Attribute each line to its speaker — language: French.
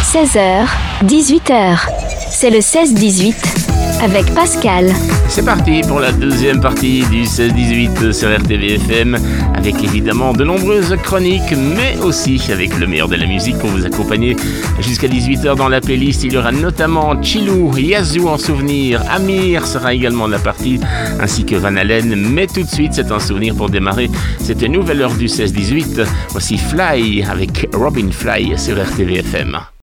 Speaker 1: 16h, 18h. C'est le 16-18 avec Pascal.
Speaker 2: C'est parti pour la deuxième partie du 16-18 sur RTVFM, avec évidemment de nombreuses chroniques, mais aussi avec le meilleur de la musique pour vous accompagner jusqu'à 18h dans la playlist. Il y aura notamment Chilou, Yazoo en souvenir, Amir sera également de la partie, ainsi que Van Halen. Mais tout de suite, c'est un souvenir pour démarrer cette nouvelle heure du 16-18. Voici Fly avec Robin Fly sur RTVFM.